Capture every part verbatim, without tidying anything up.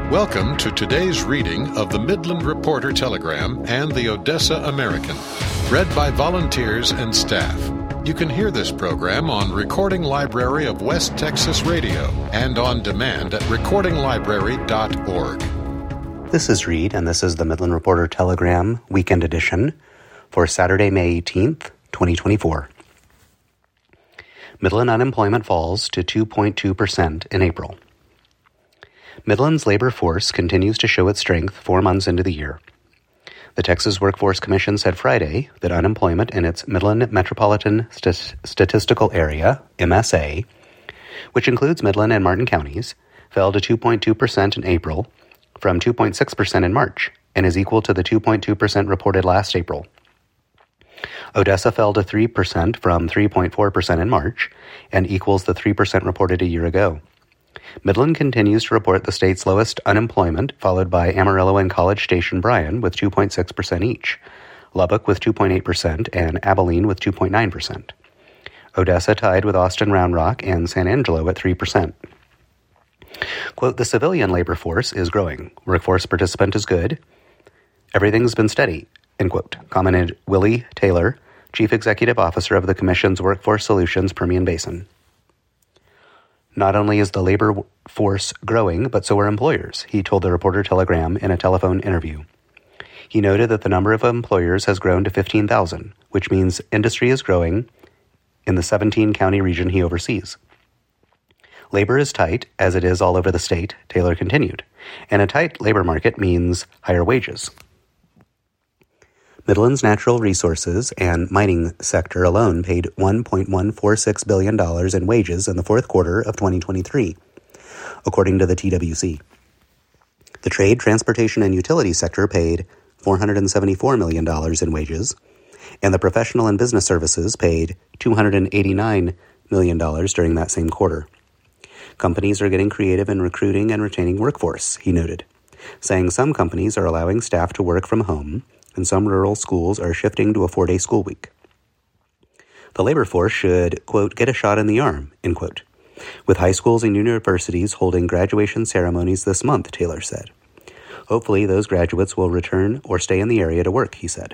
Welcome to today's reading of the Midland Reporter Telegram and the Odessa American, read by volunteers and staff. You can hear this program on Recording Library of West Texas Radio and on demand at recording library dot org. This is Reed, and this is the Midland Reporter Telegram Weekend Edition for Saturday, May eighteenth, twenty twenty-four. Midland unemployment falls to two point two percent in April. Midland's labor force continues to show its strength four months into the year. The Texas Workforce Commission said Friday that unemployment in its Midland Metropolitan St- Statistical Area, M S A, which includes Midland and Martin counties, fell to two point two percent in April from two point six percent in March and is equal to the two point two percent reported last April. Odessa fell to three percent from three point four percent in March and equals the three percent reported a year ago. Midland continues to report the state's lowest unemployment, followed by Amarillo and College Station Bryan with two point six percent each, Lubbock with two point eight percent, and Abilene with two point nine percent. Odessa tied with Austin, Round Rock, and San Angelo at three percent. Quote, the civilian labor force is growing. Workforce participant is good. Everything's been steady, end quote, commented Willie Taylor, Chief Executive Officer of the Commission's Workforce Solutions Permian Basin. Not only is the labor force growing, but so are employers, he told the Reporter Telegram in a telephone interview. He noted that the number of employers has grown to fifteen thousand, which means industry is growing in the seventeen-county region he oversees. Labor is tight, as it is all over the state, Taylor continued, and a tight labor market means higher wages. Midland's natural resources and mining sector alone paid one point one four six billion dollars in wages in the fourth quarter of twenty twenty-three, according to the T W C. The trade, transportation, and utility sector paid four hundred seventy-four million dollars in wages, and the professional and business services paid two hundred eighty-nine million dollars during that same quarter. Companies are getting creative in recruiting and retaining workforce, he noted, saying some companies are allowing staff to work from home, and some rural schools are shifting to a four-day school week. The labor force should, quote, get a shot in the arm, end quote, with high schools and universities holding graduation ceremonies this month, Taylor said. Hopefully those graduates will return or stay in the area to work, he said.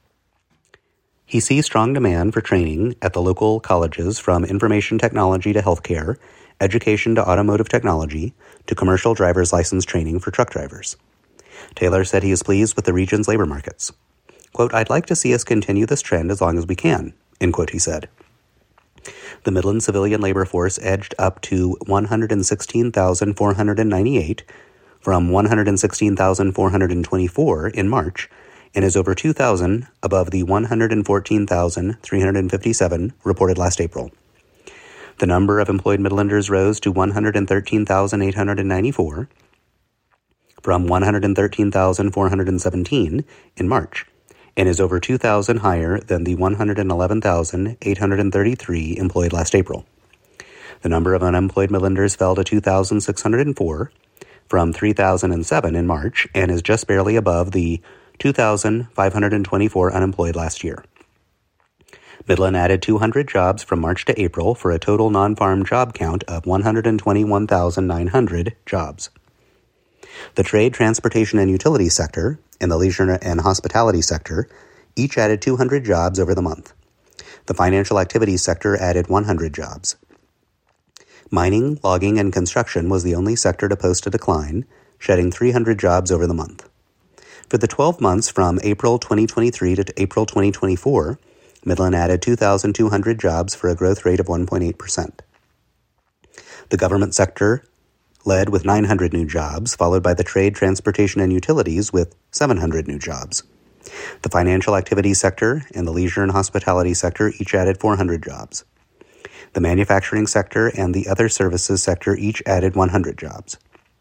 He sees strong demand for training at the local colleges from information technology to healthcare, education to automotive technology, to commercial driver's license training for truck drivers. Taylor said he is pleased with the region's labor markets. Quote, I'd like to see us continue this trend as long as we can, end quote, he said. The Midland civilian labor force edged up to one hundred sixteen thousand four hundred ninety-eight from one hundred sixteen thousand four hundred twenty-four in March and is over two thousand above the one hundred fourteen thousand three hundred fifty-seven reported last April. The number of employed Midlanders rose to one hundred thirteen thousand eight hundred ninety-four from one hundred thirteen thousand four hundred seventeen in March, and is over two thousand higher than the one hundred eleven thousand eight hundred thirty-three employed last April. The number of unemployed Midlanders fell to two thousand six hundred four from three thousand seven in March and is just barely above the two thousand five hundred twenty-four unemployed last year. Midland added two hundred jobs from March to April for a total non-farm job count of one hundred twenty-one thousand nine hundred jobs. The trade, transportation, and utility sector and the leisure and hospitality sector each added two hundred jobs over the month. The financial activities sector added one hundred jobs. Mining, logging, and construction was the only sector to post a decline, shedding three hundred jobs over the month. For the twelve months from April twenty twenty-three to April twenty twenty-four, Midland added two thousand two hundred jobs for a growth rate of one point eight percent. The government sector led with nine hundred new jobs, followed by the trade, transportation, and utilities with seven hundred new jobs. The financial activities sector and the leisure and hospitality sector each added four hundred jobs. The manufacturing sector and the other services sector each added one hundred jobs.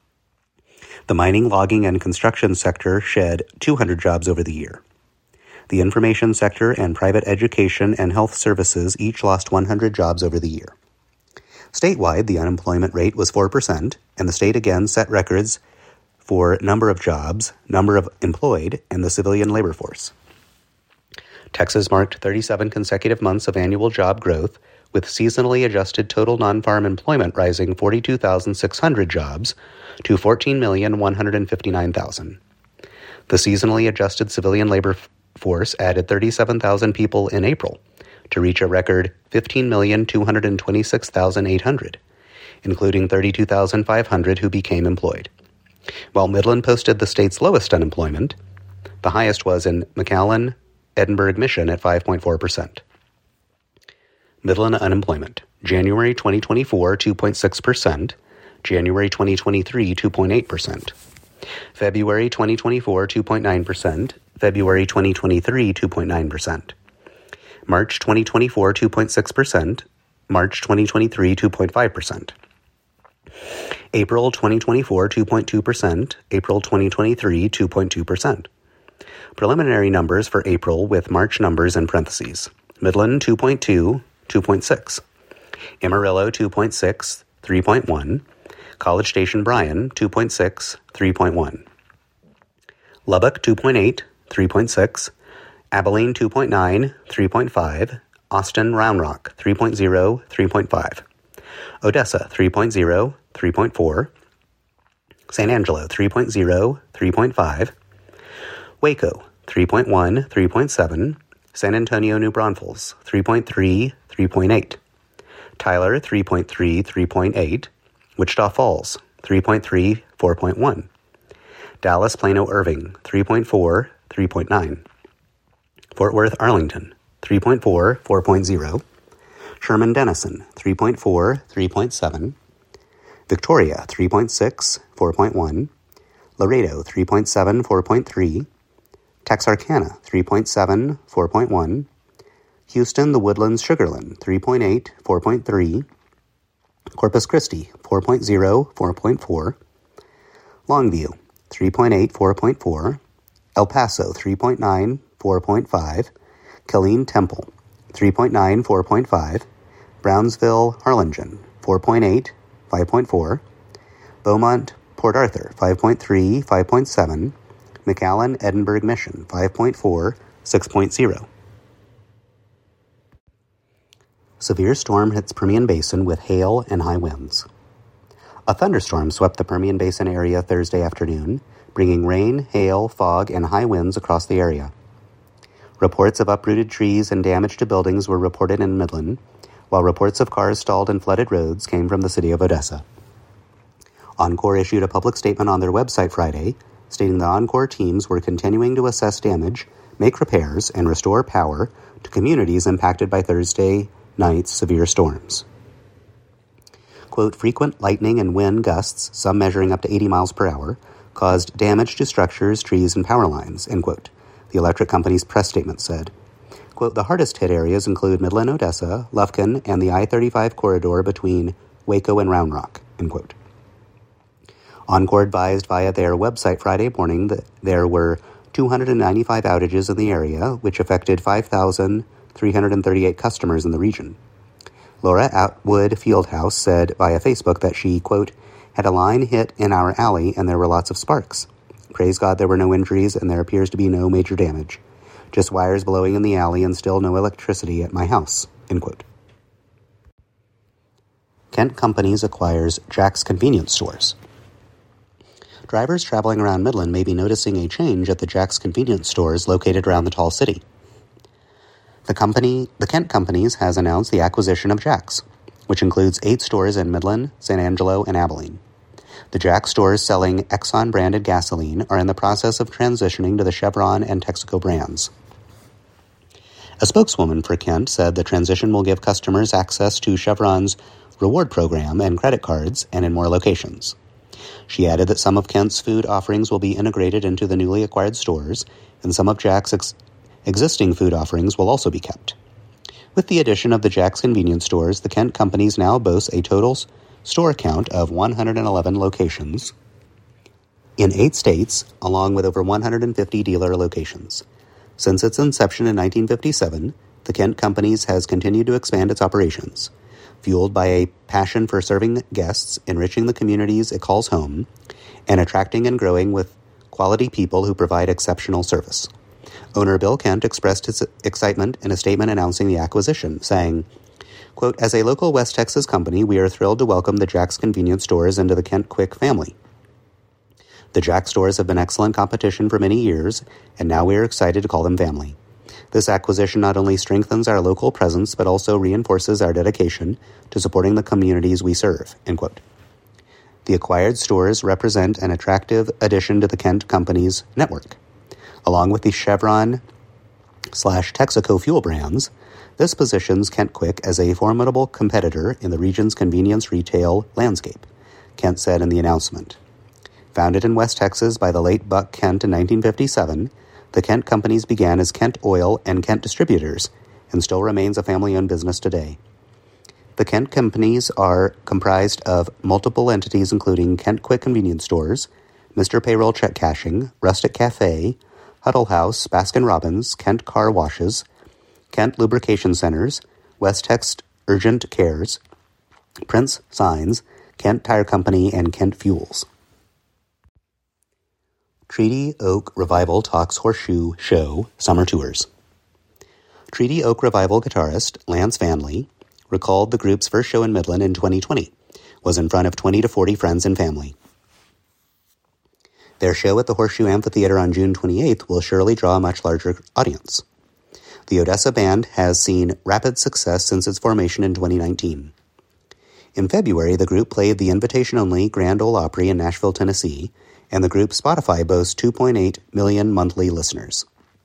The mining, logging, and construction sector shed two hundred jobs over the year. The information sector and private education and health services each lost one hundred jobs over the year. Statewide, the unemployment rate was four percent, and the state again set records for number of jobs, number of employed, and the civilian labor force. Texas marked thirty-seven consecutive months of annual job growth with seasonally adjusted total non-farm employment rising forty-two thousand six hundred jobs to fourteen million one hundred fifty-nine thousand. The seasonally adjusted civilian labor force added thirty-seven thousand people in April to reach a record fifteen million two hundred twenty-six thousand eight hundred, including thirty-two thousand five hundred who became employed. While Midland posted the state's lowest unemployment, the highest was in McAllen, Edinburgh Mission at five point four percent. Midland unemployment: January twenty twenty-four, two point six percent. January twenty twenty-three, two point eight percent. February twenty twenty-four, two point nine percent. February twenty twenty-three, two point nine percent. March twenty twenty-four, two point six percent. March twenty twenty-three, two point five percent. April twenty twenty-four, two point two percent. April twenty twenty-three, two point two percent. Preliminary numbers for April with March numbers in parentheses. Midland two point two, two point six. Amarillo two point six, three point one. College Station Bryan two point six, three point one. Lubbock two point eight, three point six. Abilene two point nine, three point five. Austin Round Rock three point zero, three point five. Odessa three point zero, three point four. San Angelo three point zero, three point five. Waco three point one, three point seven. San Antonio, New Braunfels three point three, three point eight. Tyler three point three, three point eight. Wichita Falls three point three, four point one. Dallas Plano Irving three point four, three point nine. Fort Worth Arlington three point four, four point zero. Sherman Denison three point four, three point seven. Victoria three point six, four point one. Laredo three point seven, four point three. Texarkana three point seven, four point one. Houston, The Woodlands, Sugarland three point eight, four point three. Corpus Christi four point zero, four point four. Longview three point eight, four point four. El Paso three point nine, four point five. Killeen Temple three point nine, four point five. Brownsville Harlingen four point eight, five point four. Beaumont Port Arthur five point three, five point seven. McAllen Edinburgh Mission five point four, six point zero. Severe storm hits Permian Basin with hail and high winds. A thunderstorm swept the Permian Basin area Thursday afternoon, bringing rain, hail, fog, and high winds across the area. Reports of uprooted trees and damage to buildings were reported in Midland, while reports of cars stalled in flooded roads came from the city of Odessa. Encore issued a public statement on their website Friday, stating the Encore teams were continuing to assess damage, make repairs, and restore power to communities impacted by Thursday night's severe storms. Quote, frequent lightning and wind gusts, some measuring up to eighty miles per hour, caused damage to structures, trees, and power lines, end quote, the electric company's press statement said. Quote, the hardest hit areas include Midland, Odessa, Lufkin, and the I thirty-five corridor between Waco and Round Rock, end quote. Encore advised via their website Friday morning that there were two hundred ninety-five outages in the area, which affected five thousand three hundred thirty-eight customers in the region. Laura Atwood Fieldhouse said via Facebook that she, quote, had a line hit in our alley and there were lots of sparks. Praise God there were no injuries and there appears to be no major damage. Just wires blowing in the alley and still no electricity at my house, end quote. Kent Companies acquires Jack's Convenience Stores. Drivers traveling around Midland may be noticing a change at the Jack's Convenience Stores located around the Tall City. The company, the Kent Companies has announced the acquisition of Jack's, which includes eight stores in Midland, San Angelo, and Abilene. The Jack's stores selling Exxon-branded gasoline are in the process of transitioning to the Chevron and Texaco brands. A spokeswoman for Kent said the transition will give customers access to Chevron's reward program and credit cards and in more locations. She added that some of Kent's food offerings will be integrated into the newly acquired stores, and some of Jack's ex- existing food offerings will also be kept. With the addition of the Jack's convenience stores, the Kent Companies now boast a total store count of one hundred eleven locations in eight states, along with over one hundred fifty dealer locations. Since its inception in nineteen fifty-seven, the Kent Companies has continued to expand its operations, fueled by a passion for serving guests, enriching the communities it calls home, and attracting and growing with quality people who provide exceptional service. Owner Bill Kent expressed his excitement in a statement announcing the acquisition, saying, Quote, as a local West Texas company, we are thrilled to welcome the Jack's Convenience Stores into the Kent Quick family. The Jack's stores have been excellent competition for many years, and now we are excited to call them family. This acquisition not only strengthens our local presence, but also reinforces our dedication to supporting the communities we serve, end quote. The acquired stores represent an attractive addition to the Kent Company's network. Along with the Chevron slash Texaco fuel brands, this positions Kent Quick as a formidable competitor in the region's convenience retail landscape, Kent said in the announcement. Founded in West Texas by the late Buck Kent in nineteen fifty-seven, the Kent Companies began as Kent Oil and Kent Distributors and still remains a family-owned business today. The Kent Companies are comprised of multiple entities including Kent Quick Convenience Stores, Mister Payroll Check Cashing, Rustic Cafe, Huddle House, Baskin-Robbins, Kent Car Washes, Kent Lubrication Centers, West Tex Urgent Cares, Prince Signs, Kent Tire Company, and Kent Fuels. Treaty Oak Revival Talks Horseshoe Show Summer Tours. Treaty Oak Revival guitarist Lance Vanley recalled the group's first show in Midland in twenty twenty was in front of twenty to forty friends and family. Their show at the Horseshoe Amphitheater on June twenty-eighth will surely draw a much larger audience. The Odessa Band has seen rapid success since its formation in twenty nineteen. In February, the group played the invitation-only Grand Ole Opry in Nashville, Tennessee, and the group Spotify boasts two point eight million monthly listeners.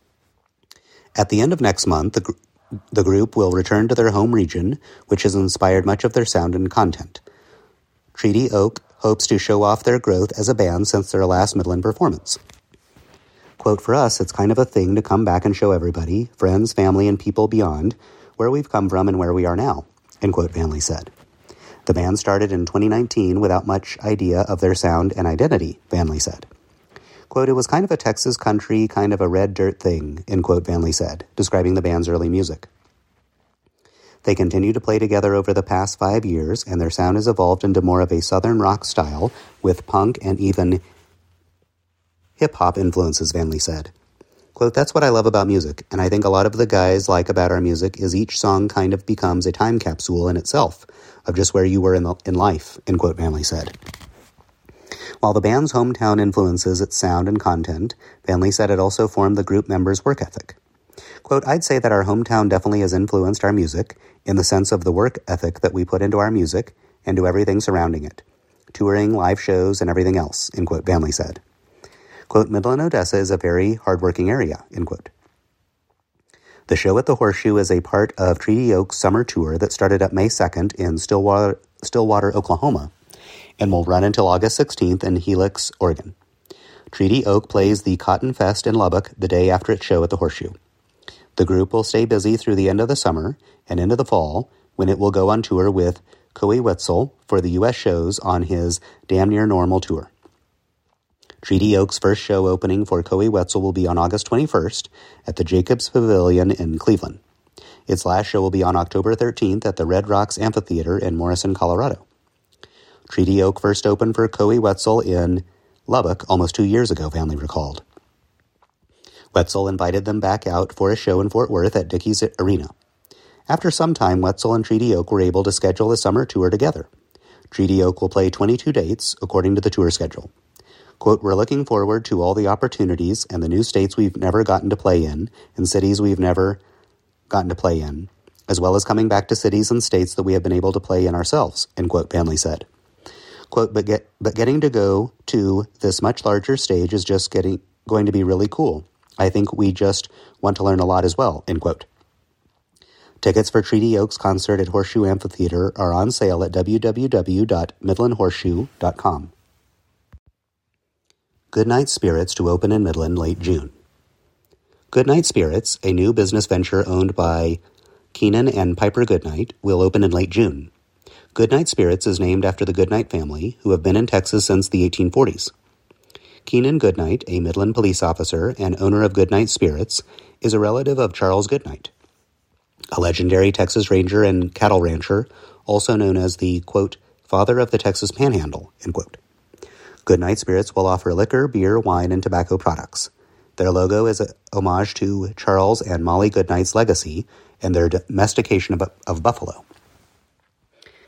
At the end of next month, the, gr- the group will return to their home region, which has inspired much of their sound and content. Treaty Oak hopes to show off their growth as a band since their last Midland performance. Quote, for us, it's kind of a thing to come back and show everybody, friends, family, and people beyond, where we've come from and where we are now, end quote, Vanley said. The band started in twenty nineteen without much idea of their sound and identity, Vanley said. Quote, it was kind of a Texas country, kind of a red dirt thing, end quote, Vanley said, describing the band's early music. They continue to play together over the past five years, and their sound has evolved into more of a southern rock style with punk and even hip-hop influences, Vanley said. Quote, that's what I love about music, and I think a lot of the guys like about our music is each song kind of becomes a time capsule in itself of just where you were in, the, in life, end quote, Vanley said. While the band's hometown influences its sound and content, Vanley said it also formed the group members' work ethic. Quote, I'd say that our hometown definitely has influenced our music in the sense of the work ethic that we put into our music and to everything surrounding it. Touring, live shows, and everything else, end quote, Vanley said. Quote, Midland, Odessa is a very hardworking area, end quote. The show at the Horseshoe is a part of Treaty Oak's summer tour that started up May second in Stillwater, Stillwater, Oklahoma, and will run until August sixteenth in Helix, Oregon. Treaty Oak plays the Cotton Fest in Lubbock the day after its show at the Horseshoe. The group will stay busy through the end of the summer and into the fall, when it will go on tour with Coey Wetzel for the U S shows on his Damn Near Normal tour. Treaty Oak's first show opening for Coey Wetzel will be on August twenty-first at the Jacobs Pavilion in Cleveland. Its last show will be on October thirteenth at the Red Rocks Amphitheater in Morrison, Colorado. Treaty Oak first opened for Coey Wetzel in Lubbock almost two years ago, Vanley recalled. Wetzel invited them back out for a show in Fort Worth at Dickies Arena. After some time, Wetzel and Treaty Oak were able to schedule a summer tour together. Treaty Oak will play twenty-two dates, according to the tour schedule. Quote, we're looking forward to all the opportunities and the new states we've never gotten to play in and cities we've never gotten to play in, as well as coming back to cities and states that we have been able to play in ourselves, end quote, Vanley said. Quote, but, get, but getting to go to this much larger stage is just getting going to be really cool. I think we just want to learn a lot as well, end quote. Tickets for Treaty Oak's concert at Horseshoe Amphitheater are on sale at w w w dot midland horseshoe dot com. Goodnight Spirits to open in Midland late June. Goodnight Spirits, a new business venture owned by Keenan and Piper Goodnight, will open in late June. Goodnight Spirits is named after the Goodnight family, who have been in Texas since the eighteen forties. Keenan Goodnight, a Midland police officer and owner of Goodnight Spirits, is a relative of Charles Goodnight, a legendary Texas Ranger and cattle rancher, also known as the, quote, father of the Texas Panhandle, end quote. Goodnight Spirits will offer liquor, beer, wine, and tobacco products. Their logo is a homage to Charles and Molly Goodnight's legacy and their domestication of, of buffalo.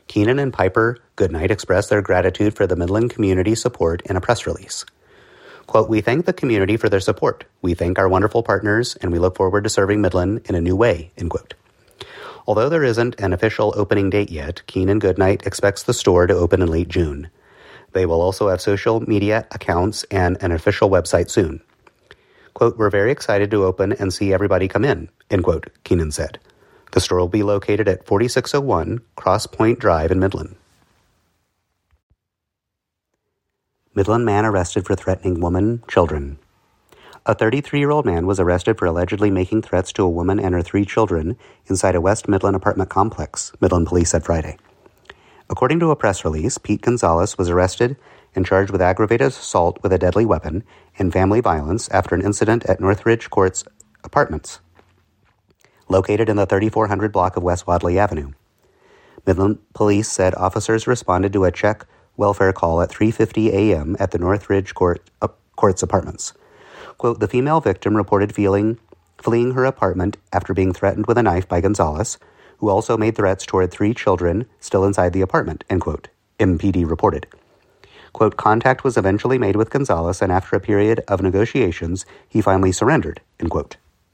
Keenan and Piper Goodnight expressed their gratitude for the Midland community support in a press release. Quote, "We thank the community for their support. We thank our wonderful partners, and we look forward to serving Midland in a new way," end quote. Although there isn't an official opening date yet, Keenan Goodnight expects the store to open in late June. They will also have social media accounts and an official website soon. Quote, "We're very excited to open and see everybody come in," end quote, Keenan said. The store will be located at forty-six oh one Cross Point Drive in Midland. Midland man arrested for threatening woman, children. A thirty-three-year-old man was arrested for allegedly making threats to a woman and her three children inside a West Midland apartment complex, Midland police said Friday. According to a press release, Pete Gonzalez was arrested and charged with aggravated assault with a deadly weapon and family violence after an incident at Northridge Courts Apartments, located in the thirty-four hundred block of West Wadley Avenue. Midland police said officers responded to a check welfare call at three fifty a.m. at the Northridge Court, uh, Courts Apartments. Quote, "The female victim reported feeling, fleeing her apartment after being threatened with a knife by Gonzalez, who also made threats toward three children still inside the apartment," end quote, M P D reported. Quote, "Contact was eventually made with Gonzalez, and after a period of negotiations, he finally surrendered," end quote.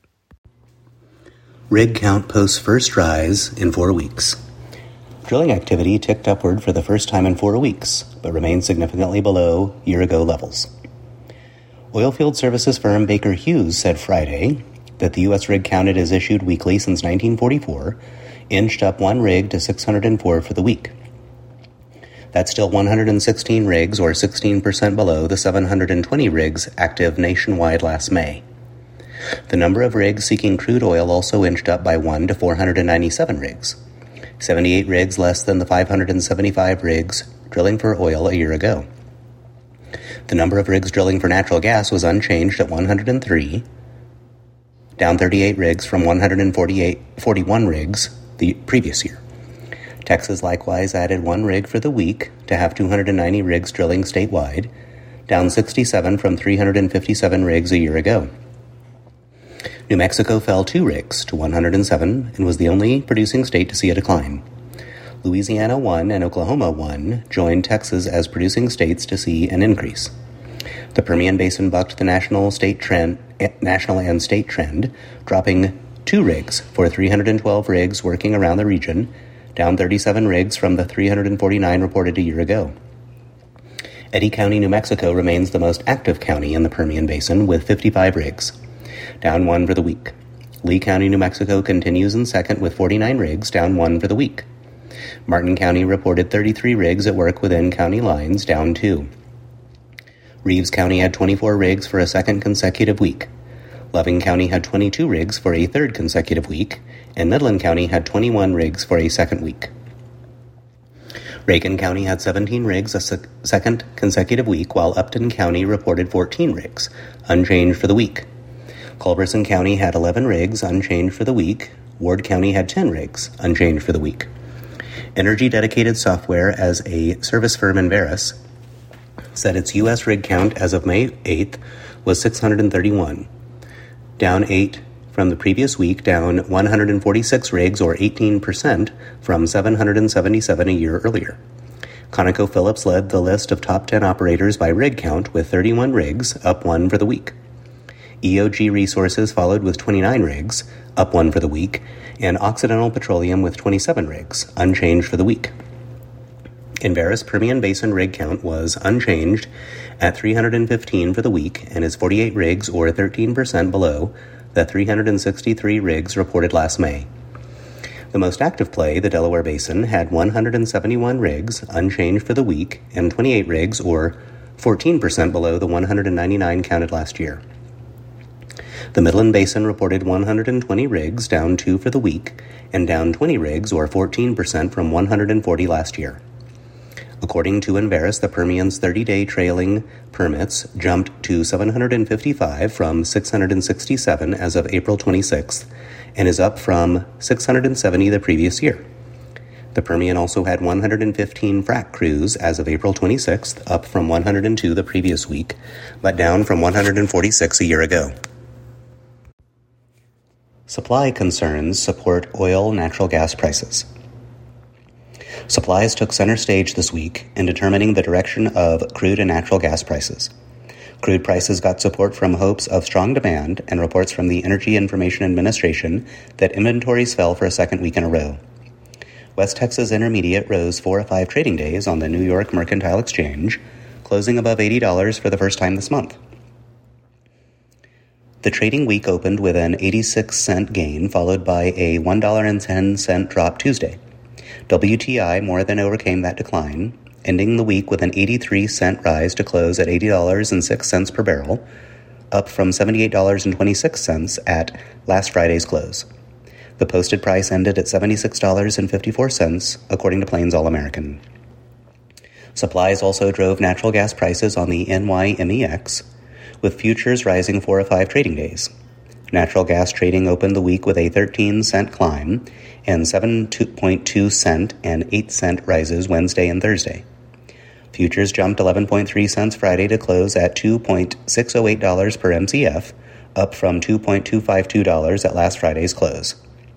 Rig count posts first rise in four weeks. Drilling activity ticked upward for the first time in four weeks, but remains significantly below year-ago levels. Oilfield services firm Baker Hughes said Friday that the U S rig count it has issued weekly since nineteen forty-four inched up one rig to six hundred four for the week. That's still one hundred sixteen rigs, or sixteen percent below the seven hundred twenty rigs active nationwide last May. The number of rigs seeking crude oil also inched up by one to four hundred ninety-seven rigs, seventy-eight rigs less than the five hundred seventy-five rigs drilling for oil a year ago. The number of rigs drilling for natural gas was unchanged at one hundred three, down thirty-eight rigs from one hundred forty-eight, forty-one rigs the previous year. Texas likewise added one rig for the week to have two hundred ninety rigs drilling statewide, down sixty-seven from three hundred fifty-seven rigs a year ago. New Mexico fell two rigs to one hundred seven and was the only producing state to see a decline. Louisiana one and Oklahoma one joined Texas as producing states to see an increase. The Permian Basin bucked the national state trend, national and state trend, dropping two rigs for three hundred twelve rigs working around the region, down thirty-seven rigs from the three hundred forty-nine reported a year ago. Eddy County, New Mexico remains the most active county in the Permian Basin with fifty-five rigs, down one for the week. Lee County, New Mexico continues in second with forty-nine rigs, down one for the week. Martin County reported thirty-three rigs at work within county lines, down two. Reeves County had twenty-four rigs for a second consecutive week. Loving County had twenty-two rigs for a third consecutive week, and Midland County had twenty-one rigs for a second week. Reagan County had seventeen rigs a sec- second consecutive week, while Upton County reported fourteen rigs, unchanged for the week. Culberson County had eleven rigs, unchanged for the week. Ward County had ten rigs, unchanged for the week. Energy Dedicated Software, as a service firm in Veris, said its U S rig count as of May eighth was six hundred thirty-one, down eight from the previous week, down one hundred forty-six rigs, or eighteen percent, from seven hundred seventy-seven a year earlier. ConocoPhillips led the list of top ten operators by rig count with thirty-one rigs, up one for the week. E O G Resources followed with twenty-nine rigs, up one for the week, and Occidental Petroleum with twenty-seven rigs, unchanged for the week. Enverus Permian Basin rig count was unchanged at three hundred fifteen for the week and is forty-eight rigs, or thirteen percent below the three hundred sixty-three rigs reported last May. The most active play, the Delaware Basin, had one hundred seventy-one rigs, unchanged for the week, and twenty-eight rigs, or fourteen percent below the one hundred ninety-nine counted last year. The Midland Basin reported one hundred twenty rigs, down two for the week, and down twenty rigs, or fourteen percent from one hundred forty last year. According to Enverus, the Permian's thirty-day trailing permits jumped to seven hundred fifty-five from six hundred sixty-seven as of April twenty-sixth, and is up from six hundred seventy the previous year. The Permian also had one hundred fifteen frac crews as of April twenty-sixth, up from one hundred two the previous week, but down from one hundred forty-six a year ago. Supply concerns support oil natural gas prices. Supplies took center stage this week in determining the direction of crude and natural gas prices. Crude prices got support from hopes of strong demand and reports from the Energy Information Administration that inventories fell for a second week in a row. West Texas Intermediate rose four of five trading days on the New York Mercantile Exchange, closing above eighty dollars for the first time this month. The trading week opened with an eighty-six cent gain, followed by a one dollar and ten cent drop Tuesday. W T I more than overcame that decline, ending the week with an eighty-three cent rise to close at eighty dollars and six cents per barrel, up from seventy-eight dollars and twenty-six cents at last Friday's close. The posted price ended at seventy-six dollars and fifty-four cents, according to Plains All American. Supplies also drove natural gas prices on the N Y M E X, with futures rising four of five trading days. Natural gas trading opened the week with a thirteen cent climb and seven point two cent and eight cent rises Wednesday and Thursday. Futures jumped eleven point three cents Friday to close at two point six oh eight dollars per M C F, up from two point two five two dollars at last Friday's close.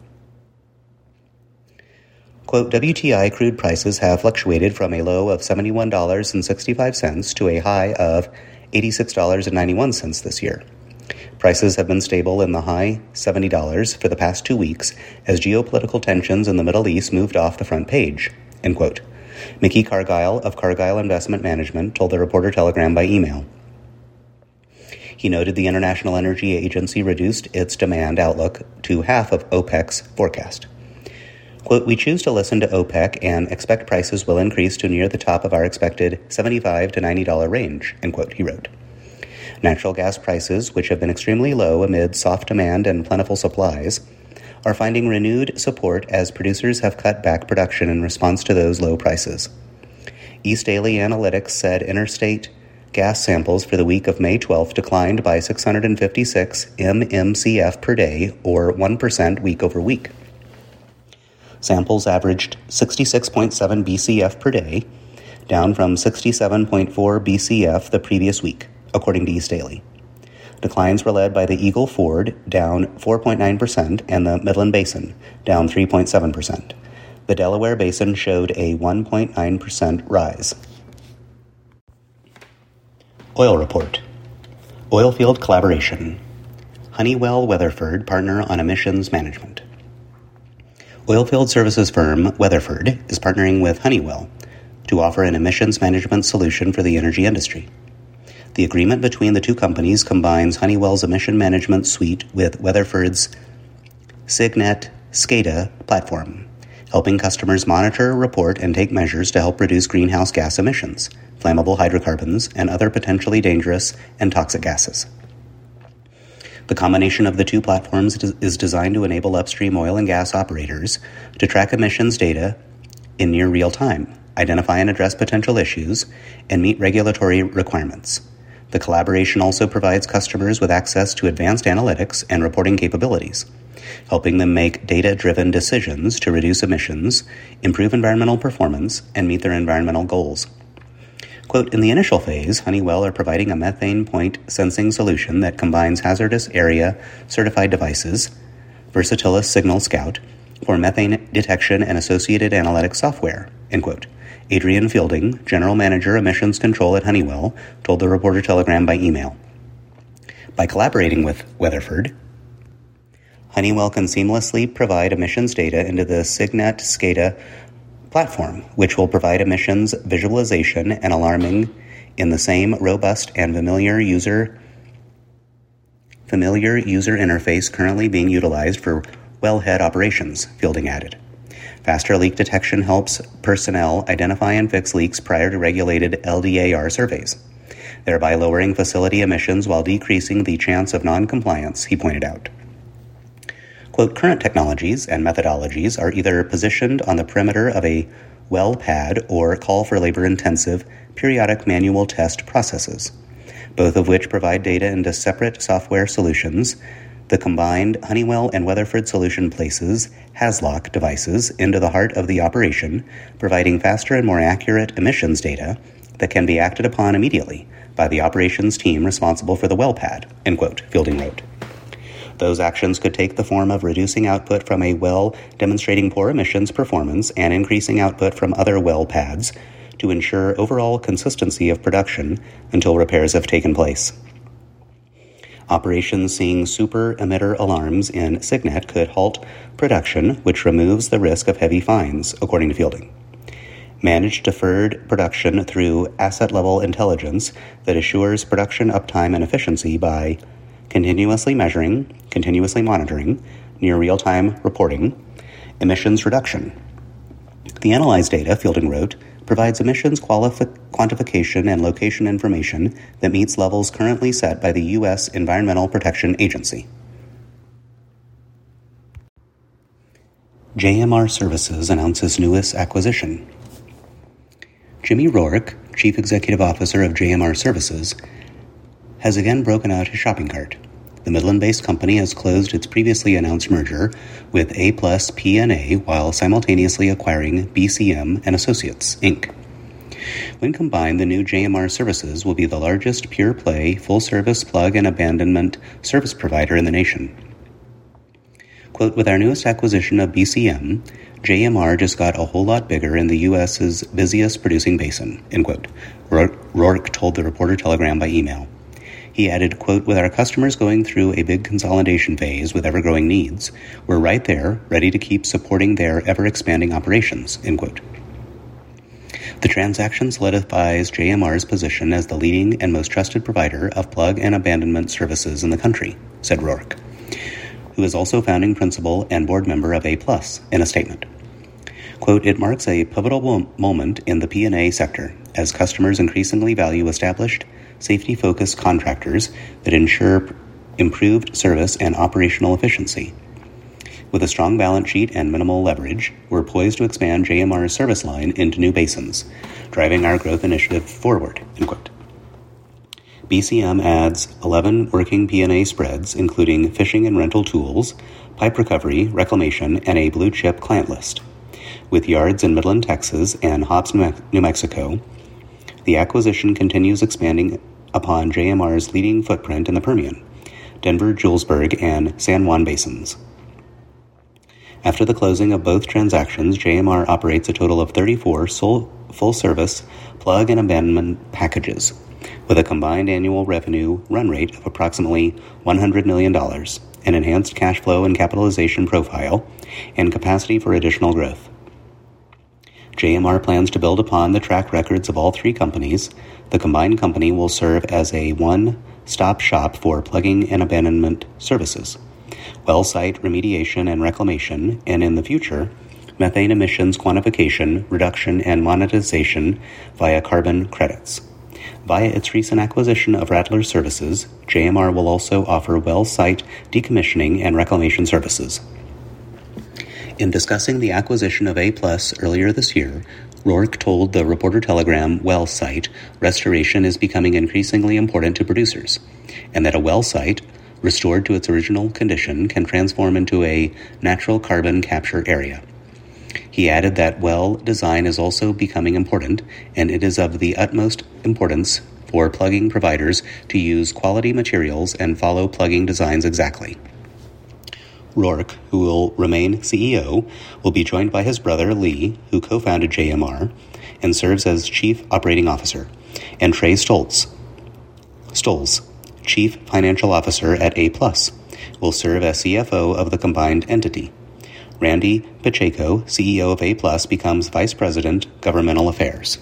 Quote, W T I crude prices have fluctuated from a low of seventy-one dollars and sixty-five cents to a high of eighty-six dollars and ninety-one cents this year. Prices have been stable in the high seventy dollars for the past two weeks as geopolitical tensions in the Middle East moved off the front page, end quote. Mickey Cargile of Cargile Investment Management told the Reporter Telegram by email. He noted the International Energy Agency reduced its demand outlook to half of OPEC's forecast. Quote, we choose to listen to OPEC and expect prices will increase to near the top of our expected seventy-five to ninety dollars range, end quote, he wrote. Natural gas prices, which have been extremely low amid soft demand and plentiful supplies, are finding renewed support as producers have cut back production in response to those low prices. East Daily Analytics said interstate gas samples for the week of May twelfth declined by six hundred fifty-six M M C F per day, or one percent week over week. Samples averaged sixty-six point seven B C F per day, down from sixty-seven point four B C F the previous week, according to East Daily. Declines were led by the Eagle Ford, down four point nine percent, and the Midland Basin, down three point seven percent. The Delaware Basin showed a one point nine percent rise. Oil Report. Oilfield Collaboration. Honeywell Weatherford partner on emissions management. Oilfield services firm Weatherford is partnering with Honeywell to offer an emissions management solution for the energy industry. The agreement between the two companies combines Honeywell's emission management suite with Weatherford's Cygnet SCADA platform, helping customers monitor, report, and take measures to help reduce greenhouse gas emissions, flammable hydrocarbons, and other potentially dangerous and toxic gases. The combination of the two platforms is designed to enable upstream oil and gas operators to track emissions data in near real time, identify and address potential issues, and meet regulatory requirements. The collaboration also provides customers with access to advanced analytics and reporting capabilities, helping them make data-driven decisions to reduce emissions, improve environmental performance, and meet their environmental goals. Quote, in the initial phase, Honeywell are providing a methane point sensing solution that combines hazardous area certified devices, Versatilis Signal Scout, for methane detection and associated analytics software, end quote. Adrian Fielding, General Manager Emissions Control at Honeywell, told the Reporter Telegram by email. By collaborating with Weatherford, Honeywell can seamlessly provide emissions data into the Cygnet SCADA platform, which will provide emissions visualization and alarming in the same robust and familiar user familiar user interface currently being utilized for wellhead operations, Fielding added. Faster leak detection helps personnel identify and fix leaks prior to regulated L D A R surveys, thereby lowering facility emissions while decreasing the chance of non-compliance, he pointed out. Quote, current technologies and methodologies are either positioned on the perimeter of a well pad or call for labor-intensive, periodic manual test processes, both of which provide data into separate software solutions. The combined Honeywell and Weatherford solution places HAZLOC devices into the heart of the operation, providing faster and more accurate emissions data that can be acted upon immediately by the operations team responsible for the well pad, end quote, Fielding wrote. Those actions could take the form of reducing output from a well demonstrating poor emissions performance and increasing output from other well pads to ensure overall consistency of production until repairs have taken place. Operations seeing super emitter alarms in Signet could halt production, which removes the risk of heavy fines, according to Fielding. Manage deferred production through asset-level intelligence that assures production uptime and efficiency by continuously measuring, continuously monitoring, near real-time reporting, emissions reduction. The analyzed data, Fielding wrote, provides emissions qualifi- quantification and location information that meets levels currently set by the U S Environmental Protection Agency. J M R Services announces newest acquisition. Jimmy Rourke, Chief Executive Officer of J M R Services, has again broken out his shopping cart. The Midland-based company has closed its previously announced merger with A plus P and A while simultaneously acquiring B C M and Associates, Incorporated. When combined, the new J M R Services will be the largest pure-play, full-service plug and abandonment service provider in the nation. Quote, with our newest acquisition of B C M, J M R just got a whole lot bigger in the U S's busiest producing basin, end quote, Rourke told the Reporter-Telegram by email. He added, quote, with our customers going through a big consolidation phase with ever-growing needs, we're right there, ready to keep supporting their ever-expanding operations, end quote. The transaction solidifies J M R's position as the leading and most trusted provider of plug and abandonment services in the country, said Rourke, who is also founding principal and board member of A plus, in a statement. Quote, it marks a pivotal moment in the P and A sector as customers increasingly value established, safety-focused contractors that ensure improved service and operational efficiency. With a strong balance sheet and minimal leverage, we're poised to expand J M R's service line into new basins, driving our growth initiative forward, end quote. B C M adds eleven working P and A spreads, including fishing and rental tools, pipe recovery, reclamation, and a blue-chip client list. With yards in Midland, Texas, and Hobbs, New Mexico, the acquisition continues expanding upon J M R's leading footprint in the Permian, Denver, Julesburg, and San Juan basins. After the closing of both transactions, J M R operates a total of thirty-four full-service plug and abandonment packages, with a combined annual revenue run rate of approximately one hundred million dollars, an enhanced cash flow and capitalization profile, and capacity for additional growth. J M R plans to build upon the track records of all three companies. The combined company will serve as a one-stop shop for plugging and abandonment services, well site remediation and reclamation, and in the future, methane emissions quantification, reduction, and monetization via carbon credits. Via its recent acquisition of Rattler Services, J M R will also offer well site decommissioning and reclamation services. In discussing the acquisition of A plus earlier this year, Rourke told the Reporter-Telegram well site restoration is becoming increasingly important to producers, and that a well site, restored to its original condition, can transform into a natural carbon capture area. He added that well design is also becoming important, and it is of the utmost importance for plugging providers to use quality materials and follow plugging designs exactly. Rourke, who will remain C E O, will be joined by his brother Lee, who co-founded J M R and serves as Chief Operating Officer, and Trey Stoltz, Stolz, Chief Financial Officer at A plus, will serve as C F O of the combined entity. Randy Pacheco, C E O of A plus, becomes Vice President, Governmental Affairs.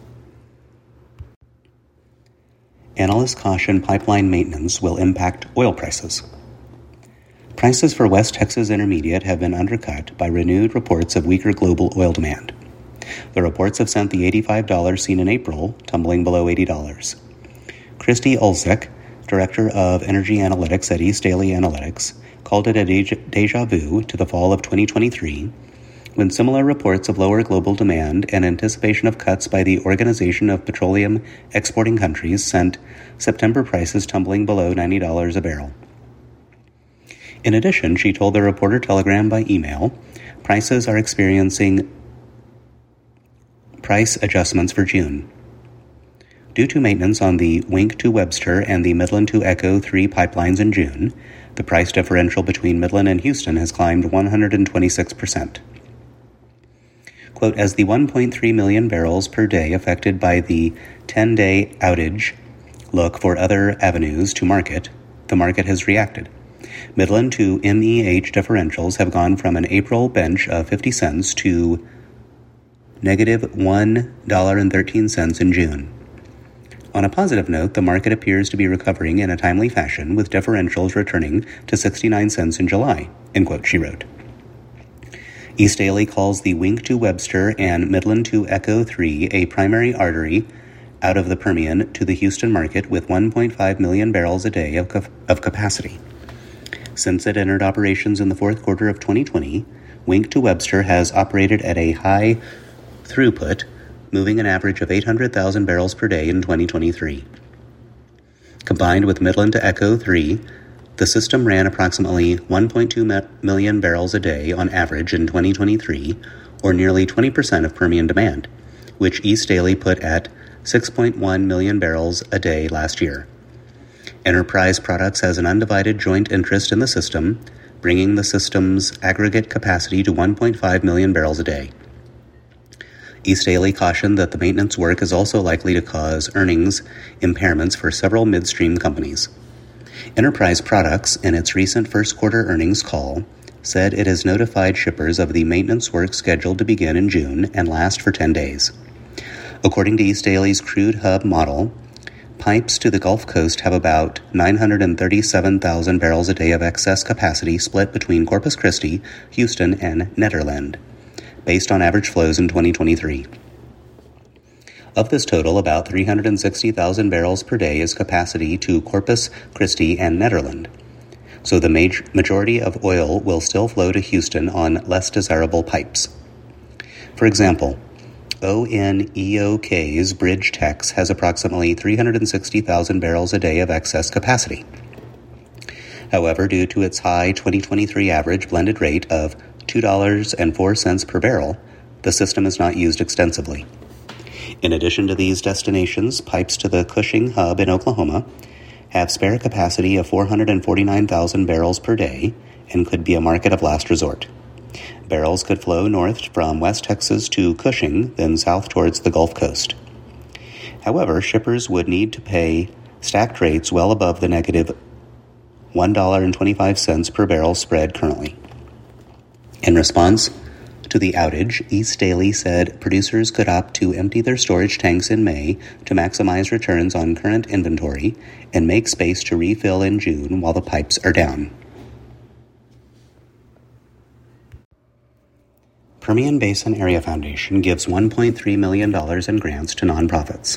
Analysts caution pipeline maintenance will impact oil prices. Prices for West Texas Intermediate have been undercut by renewed reports of weaker global oil demand. The reports have sent the eighty-five dollars seen in April tumbling below eighty dollars. Christy Olsek, Director of Energy Analytics at East Daily Analytics, called it a deja vu to the fall of twenty twenty-three, when similar reports of lower global demand and anticipation of cuts by the Organization of Petroleum Exporting Countries sent September prices tumbling below ninety dollars a barrel. In addition, she told the Reporter-Telegram by email, prices are experiencing price adjustments for June. Due to maintenance on the Wink to Webster and the Midland to Echo three pipelines in June, the price differential between Midland and Houston has climbed one hundred twenty-six percent. Quote, as the one point three million barrels per day affected by the ten-day outage look for other avenues to market, the market has reacted. Midland to M E H differentials have gone from an April bench of fifty cents to negative one dollar and thirteen cents in June. On a positive note, the market appears to be recovering in a timely fashion, with differentials returning to sixty-nine cents in July, end quote, she wrote. East Daily calls the Wink to Webster and Midland to Echo three a primary artery out of the Permian to the Houston market with one point five million barrels a day of, cap- of capacity. Since it entered operations in the fourth quarter of twenty twenty, Wink to Webster has operated at a high throughput, moving an average of eight hundred thousand barrels per day in twenty twenty-three. Combined with Midland to Echo three, the system ran approximately one point two million barrels a day on average in twenty twenty-three, or nearly twenty percent of Permian demand, which East Daily put at six point one million barrels a day last year. Enterprise Products has an undivided joint interest in the system, bringing the system's aggregate capacity to one point five million barrels a day. East Daily cautioned that the maintenance work is also likely to cause earnings impairments for several midstream companies. Enterprise Products, in its recent first quarter earnings call, said it has notified shippers of the maintenance work scheduled to begin in June and last for ten days. According to East Daily's crude hub model, pipes to the Gulf Coast have about nine hundred thirty-seven thousand barrels a day of excess capacity split between Corpus Christi, Houston, and Nederland, based on average flows in twenty twenty-three. Of this total, about three hundred sixty thousand barrels per day is capacity to Corpus Christi and Nederland, so the major majority of oil will still flow to Houston on less desirable pipes. For example, O N E O K's Bridge Tex has approximately three hundred sixty thousand barrels a day of excess capacity. However, due to its high twenty twenty-three average blended rate of two dollars and four cents per barrel, the system is not used extensively. In addition to these destinations, pipes to the Cushing hub in Oklahoma have spare capacity of four hundred forty-nine thousand barrels per day and could be a market of last resort. Barrels could flow north from West Texas to Cushing, then south towards the Gulf Coast. However, shippers would need to pay stacked rates well above the negative one dollar and twenty-five cents per barrel spread currently. In response to the outage, East Daily said producers could opt to empty their storage tanks in May to maximize returns on current inventory and make space to refill in June while the pipes are down. Permian Basin Area Foundation gives one point three million dollars in grants to nonprofits.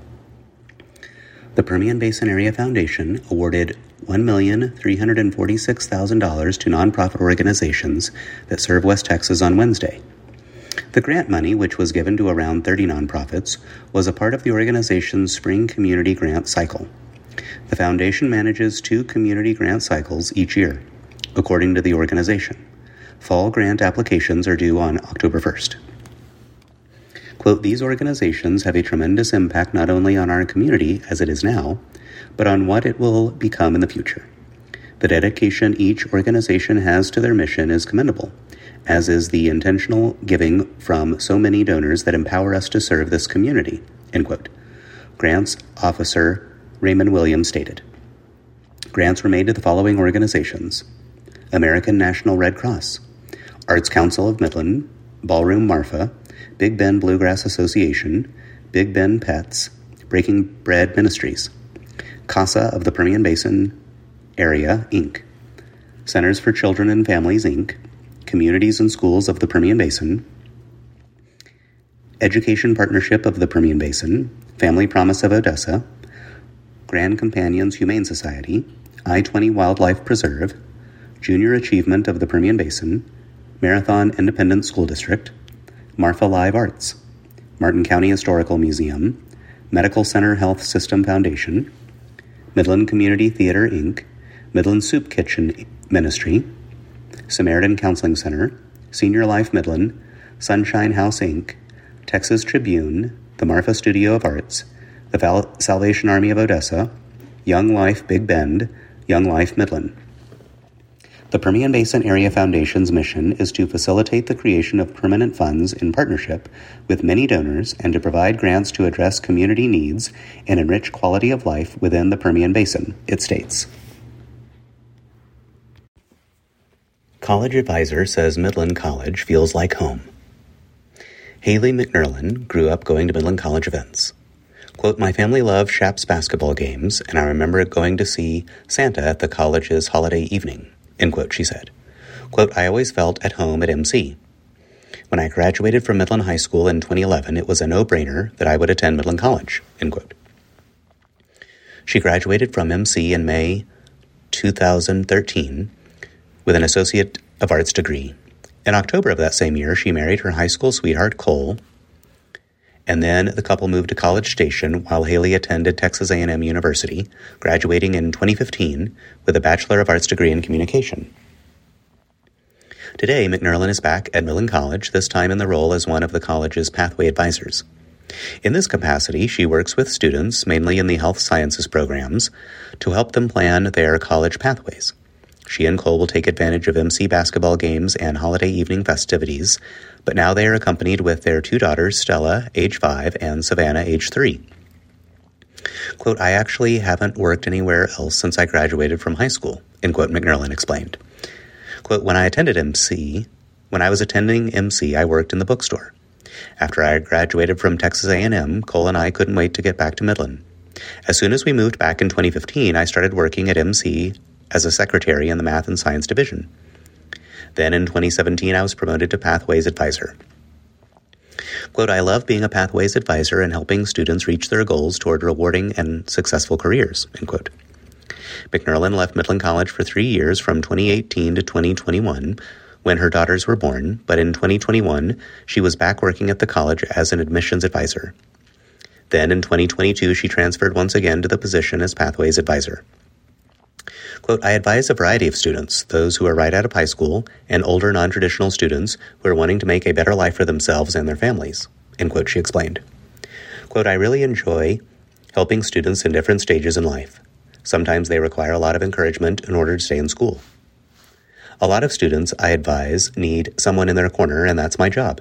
The Permian Basin Area Foundation awarded one million three hundred forty-six thousand dollars to nonprofit organizations that serve West Texas on Wednesday. The grant money, which was given to around thirty nonprofits, was a part of the organization's spring community grant cycle. The foundation manages two community grant cycles each year, according to the organization. Fall grant applications are due on October first. Quote, these organizations have a tremendous impact not only on our community as it is now, but on what it will become in the future. The dedication each organization has to their mission is commendable, as is the intentional giving from so many donors that empower us to serve this community, end quote. Grants Officer Raymond Williams stated. Grants were made to the following organizations: American National Red Cross, Arts Council of Midland, Ballroom Marfa, Big Bend Bluegrass Association, Big Bend Pets, Breaking Bread Ministries, CASA of the Permian Basin Area, Incorporated, Centers for Children and Families, Incorporated, Communities and Schools of the Permian Basin, Education Partnership of the Permian Basin, Family Promise of Odessa, Grand Companions Humane Society, I twenty Wildlife Preserve, Junior Achievement of the Permian Basin, Marathon Independent School District, Marfa Live Arts, Martin County Historical Museum, Medical Center Health System Foundation, Midland Community Theater, Incorporated, Midland Soup Kitchen Ministry, Samaritan Counseling Center, Senior Life Midland, Sunshine House, Incorporated, Texas Tribune, the Marfa Studio of Arts, the Val- Salvation Army of Odessa, Young Life Big Bend, Young Life Midland. The Permian Basin Area Foundation's mission is to facilitate the creation of permanent funds in partnership with many donors and to provide grants to address community needs and enrich quality of life within the Permian Basin, it states. College advisor says Midland College feels like home. Haley McNerlin grew up going to Midland College events. Quote, my family loved Shaps basketball games, and I remember going to see Santa at the college's holiday evening. End quote, she said. Quote, I always felt at home at M C. When I graduated from Midland High School in twenty eleven, it was a no-brainer that I would attend Midland College. End quote. She graduated from M C in May two thousand thirteen with an Associate of Arts degree. In October of that same year, she married her high school sweetheart, Cole, and then the couple moved to College Station while Haley attended Texas A and M University, graduating in twenty fifteen with a Bachelor of Arts degree in Communication. Today, McNerlin is back at Midland College, this time in the role as one of the college's pathway advisors. In this capacity, she works with students, mainly in the health sciences programs, to help them plan their college pathways. She and Cole will take advantage of M C basketball games and holiday evening festivities, but now they are accompanied with their two daughters, Stella, age five, and Savannah, age three. Quote, I actually haven't worked anywhere else since I graduated from high school, end quote, McNerlin explained. Quote, when I attended M C, when I was attending M C, I worked in the bookstore. After I graduated from Texas A and M, Cole and I couldn't wait to get back to Midland. As soon as we moved back in twenty fifteen, I started working at M C as a secretary in the Math and Science Division. Then in twenty seventeen, I was promoted to Pathways Advisor. Quote, I love being a Pathways Advisor and helping students reach their goals toward rewarding and successful careers, end quote. McNerlin left Midland College for three years from twenty eighteen to twenty twenty-one when her daughters were born, but in twenty twenty-one, she was back working at the college as an admissions advisor. Then in twenty twenty-two, she transferred once again to the position as Pathways Advisor. Quote, I advise a variety of students, those who are right out of high school and older non-traditional students who are wanting to make a better life for themselves and their families, end quote, she explained. Quote, I really enjoy helping students in different stages in life. Sometimes they require a lot of encouragement in order to stay in school. A lot of students, I advise, need someone in their corner, and that's my job.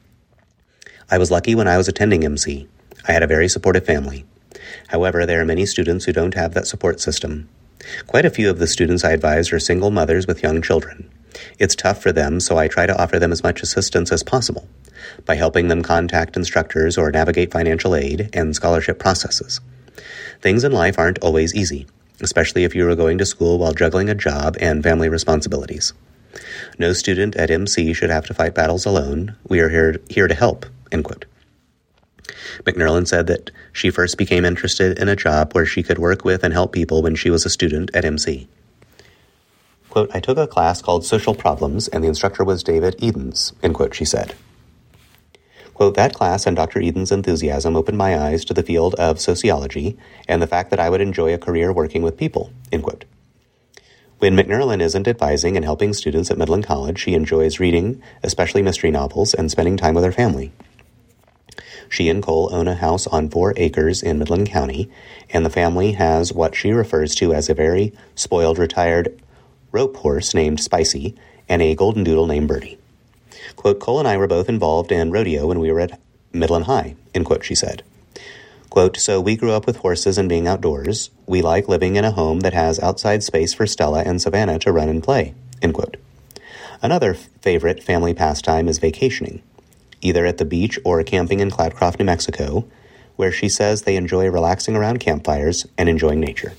I was lucky when I was attending M C. I had a very supportive family. However, there are many students who don't have that support system. Quite a few of the students I advise are single mothers with young children. It's tough for them, so I try to offer them as much assistance as possible by helping them contact instructors or navigate financial aid and scholarship processes. Things in life aren't always easy, especially if you are going to school while juggling a job and family responsibilities. No student at M C should have to fight battles alone. We are here, here to help, end quote. McNerlin said that she first became interested in a job where she could work with and help people when she was a student at M C. Quote, I took a class called Social Problems, and the instructor was David Edens, end quote, she said. Quote, that class and Doctor Edens' enthusiasm opened my eyes to the field of sociology and the fact that I would enjoy a career working with people, end quote. When McNerlin isn't advising and helping students at Midland College, she enjoys reading, especially mystery novels, and spending time with her family. She and Cole own a house on four acres in Midland County, and the family has what she refers to as a very spoiled retired rope horse named Spicy and a golden doodle named Birdie. Quote, Cole and I were both involved in rodeo when we were at Midland High, end quote, she said. Quote, so we grew up with horses and being outdoors. We like living in a home that has outside space for Stella and Savannah to run and play, end quote. Another favorite family pastime is vacationing, either at the beach or camping in Cloudcroft, New Mexico, where she says they enjoy relaxing around campfires and enjoying nature.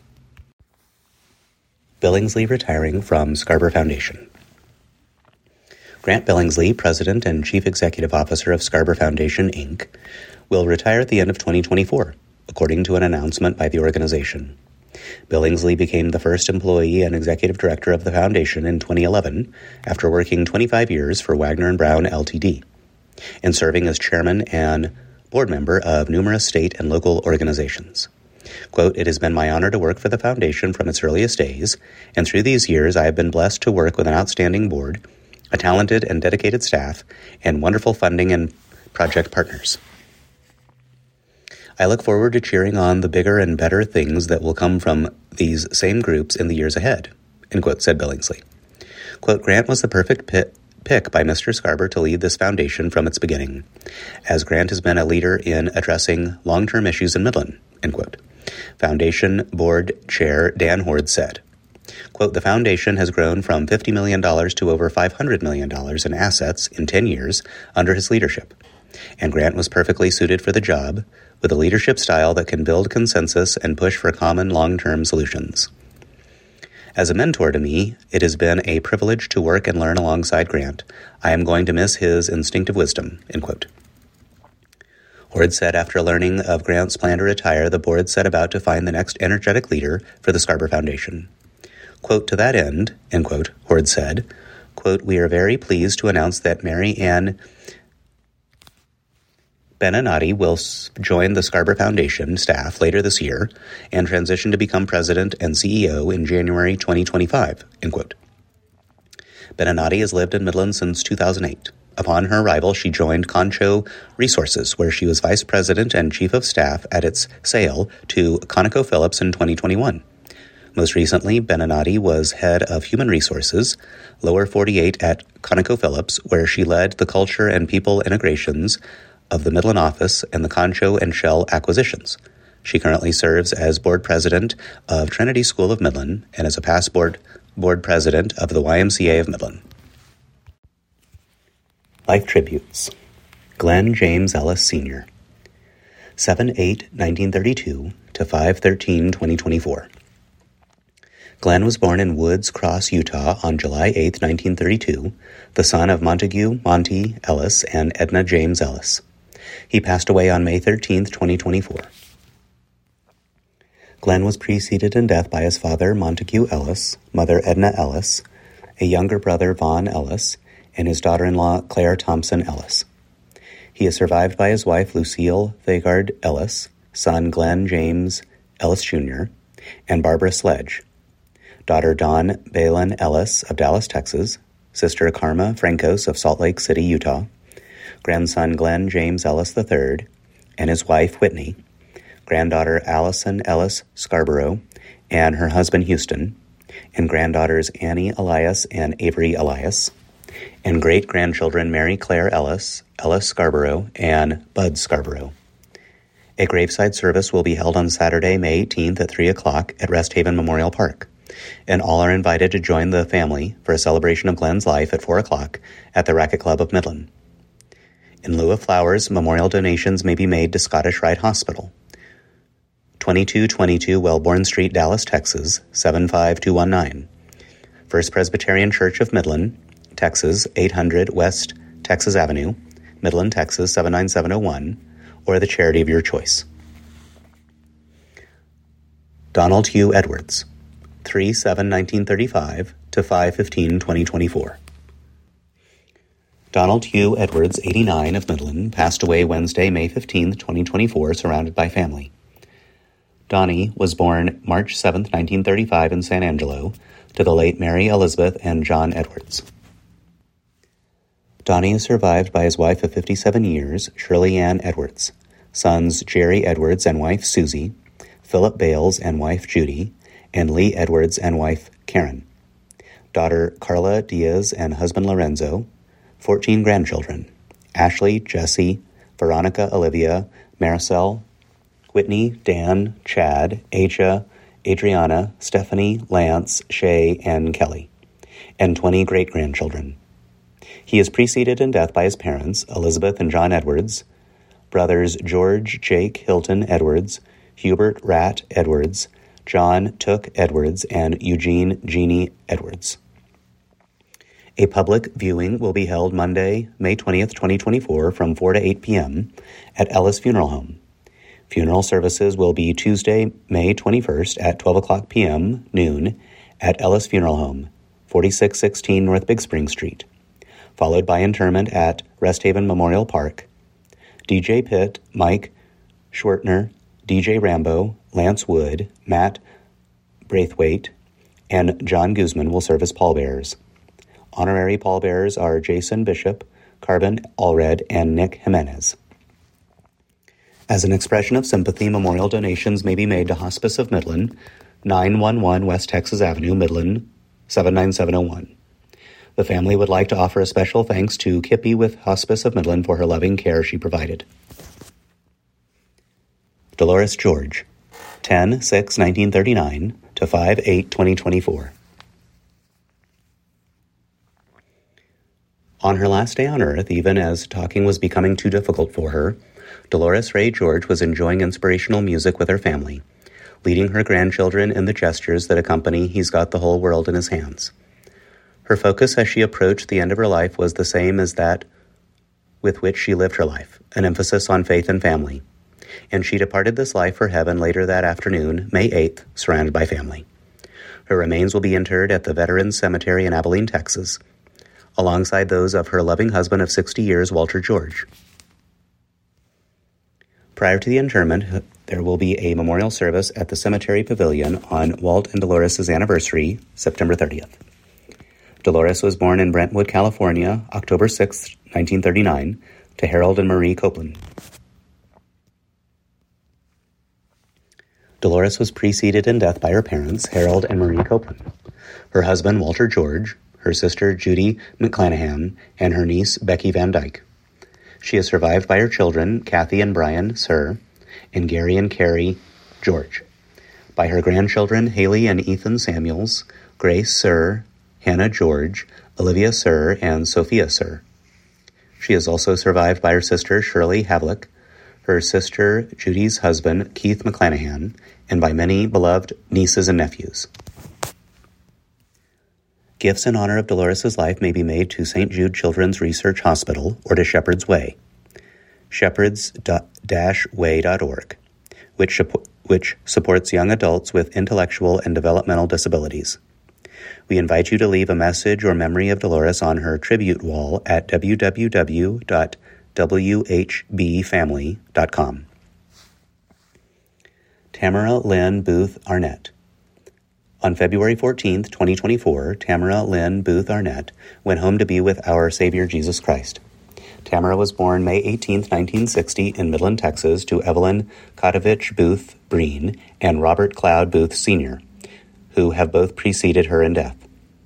Billingsley retiring from Scarborough Foundation. Grant Billingsley, President and Chief Executive Officer of Scarborough Foundation, Incorporated, will retire at the end of twenty twenty-four, according to an announcement by the organization. Billingsley became the first employee and executive director of the foundation in twenty eleven, after working twenty-five years for Wagner and Brown, Limited, and serving as chairman and board member of numerous state and local organizations. Quote, it has been my honor to work for the foundation from its earliest days, and through these years I have been blessed to work with an outstanding board, a talented and dedicated staff, and wonderful funding and project partners. I look forward to cheering on the bigger and better things that will come from these same groups in the years ahead, end quote, said Billingsley. Quote, Grant was the perfect pit pick by Mister Scarber to lead this foundation from its beginning, as Grant has been a leader in addressing long-term issues in Midland, end quote. Foundation Board Chair Dan Hoard said, quote, the foundation has grown from fifty million dollars to over five hundred million dollars in assets in ten years under his leadership, and Grant was perfectly suited for the job, with a leadership style that can build consensus and push for common long-term solutions. As a mentor to me, it has been a privilege to work and learn alongside Grant. I am going to miss his instinctive wisdom, end quote. Hoard said after learning of Grant's plan to retire, the board set about to find the next energetic leader for the Scarber Foundation. Quote, to that end, end quote, Hoard said, quote, we are very pleased to announce that Mary Ann Benenati will join the Scarber Foundation staff later this year and transition to become president and C E O in January twenty twenty-five, end quote. Benenati has lived in Midland since two thousand eight. Upon her arrival, she joined Concho Resources, where she was vice president and chief of staff at its sale to ConocoPhillips in twenty twenty-one. Most recently, Benenati was head of human resources, lower forty-eight at ConocoPhillips, where she led the culture and people integrations of the Midland office and the Concho and Shell acquisitions. She currently serves as board president of Trinity School of Midland and is a past board, board president of the Y M C A of Midland. Life Tributes. Glenn James Ellis, Senior seven eight nineteen thirty-two to five thirteen twenty twenty-four. Glenn was born in Woods Cross, Utah on July eighth, nineteen thirty-two, the son of Montague Monty Ellis and Edna James Ellis. He passed away on May thirteenth, twenty twenty-four. Glenn was preceded in death by his father, Montague Ellis, mother Edna Ellis, a younger brother, Vaughn Ellis, and his daughter-in-law, Claire Thompson Ellis. He is survived by his wife, Lucille Thagard Ellis, son Glenn James Ellis Junior, and Barbara Sledge, daughter Dawn Balin Ellis of Dallas, Texas, sister Karma Francos of Salt Lake City, Utah, grandson Glenn James Ellis the third, and his wife, Whitney, granddaughter Allison Ellis Scarborough, and her husband, Houston, and granddaughters Annie Elias and Avery Elias, and great-grandchildren Mary Claire Ellis, Ellis Scarborough, and Bud Scarborough. A graveside service will be held on Saturday, May eighteenth at three o'clock at Rest Haven Memorial Park, and all are invited to join the family for a celebration of Glenn's life at four o'clock at the Racquet Club of Midland. In lieu of flowers, memorial donations may be made to Scottish Rite Hospital, twenty-two twenty-two Wellborn Street, Dallas, Texas, seven five two one nine. First Presbyterian Church of Midland, Texas, eight hundred West Texas Avenue, Midland, Texas, seven nine seven oh one, or the charity of your choice. Donald Hugh Edwards, three seven nineteen thirty-five to five fifteen twenty twenty-four. Donald Hugh Edwards, eighty-nine, of Midland, passed away Wednesday, May fifteenth, twenty twenty-four, surrounded by family. Donnie was born March seventh, nineteen thirty-five in San Angelo to the late Mary Elizabeth and John Edwards. Donnie is survived by his wife of fifty-seven years, Shirley Ann Edwards, sons Jerry Edwards and wife Susie, Philip Bales and wife Judy, and Lee Edwards and wife Karen, daughter Carla Diaz and husband Lorenzo, fourteen grandchildren, Ashley, Jesse, Veronica, Olivia, Maricel, Whitney, Dan, Chad, Aja, Adriana, Stephanie, Lance, Shay, and Kelly, and twenty great-grandchildren. He is preceded in death by his parents, Elizabeth and John Edwards, brothers George Jake Hilton Edwards, Hubert Rat Edwards, John Took Edwards, and Eugene Jeannie Edwards. A public viewing will be held Monday, May twentieth, twenty twenty-four, from four to eight p.m. at Ellis Funeral Home. Funeral services will be Tuesday, May twenty-first at twelve o'clock p.m. noon at Ellis Funeral Home, forty-six sixteen North Big Spring Street, followed by interment at Rest Haven Memorial Park. D J Pitt, Mike Schwertner, D J Rambo, Lance Wood, Matt Braithwaite, and John Guzman will serve as pallbearers. Honorary pallbearers are Jason Bishop, Carbon Allred, and Nick Jimenez. As an expression of sympathy, memorial donations may be made to Hospice of Midland, nine one one West Texas Avenue, Midland, seven nine seven oh one. The family would like to offer a special thanks to Kippy with Hospice of Midland for her loving care she provided. Dolores George, ten six nineteen thirty-nine to five eight twenty twenty-four. On her last day on Earth, even as talking was becoming too difficult for her, Dolores Ray George was enjoying inspirational music with her family, leading her grandchildren in the gestures that accompany He's Got the Whole World in His Hands. Her focus as she approached the end of her life was the same as that with which she lived her life, an emphasis on faith and family. And she departed this life for heaven later that afternoon, May eighth, surrounded by family. Her remains will be interred at the Veterans Cemetery in Abilene, Texas, alongside those of her loving husband of sixty years, Walter George. Prior to the interment, there will be a memorial service at the Cemetery Pavilion on Walt and Dolores' anniversary, September thirtieth. Dolores was born in Brentwood, California, October sixth, nineteen thirty-nine, to Harold and Marie Copeland. Dolores was preceded in death by her parents, Harold and Marie Copeland, her husband, Walter George, her sister, Judy McClanahan, and her niece, Becky Van Dyke. She is survived by her children, Kathy and Brian Sir, and Gary and Carrie George, by her grandchildren, Haley and Ethan Samuels, Grace Sir, Hannah George, Olivia Sir, and Sophia Sir. She is also survived by her sister, Shirley Havlick, her sister, Judy's husband, Keith McClanahan, and by many beloved nieces and nephews. Gifts in honor of Dolores' life may be made to Saint Jude Children's Research Hospital or to Shepherd's Way, shepherds dash way dot org, which, which supports young adults with intellectual and developmental disabilities. We invite you to leave a message or memory of Dolores on her tribute wall at w w w dot w h b family dot com. Tamara Lynn Booth Arnett. On February fourteenth, twenty twenty-four, Tamara Lynn Booth Arnett went home to be with our Savior Jesus Christ. Tamara was born May eighteenth, nineteen sixty in Midland, Texas, to Evelyn Kotovich Booth Breen and Robert Cloud Booth Senior, who have both preceded her in death.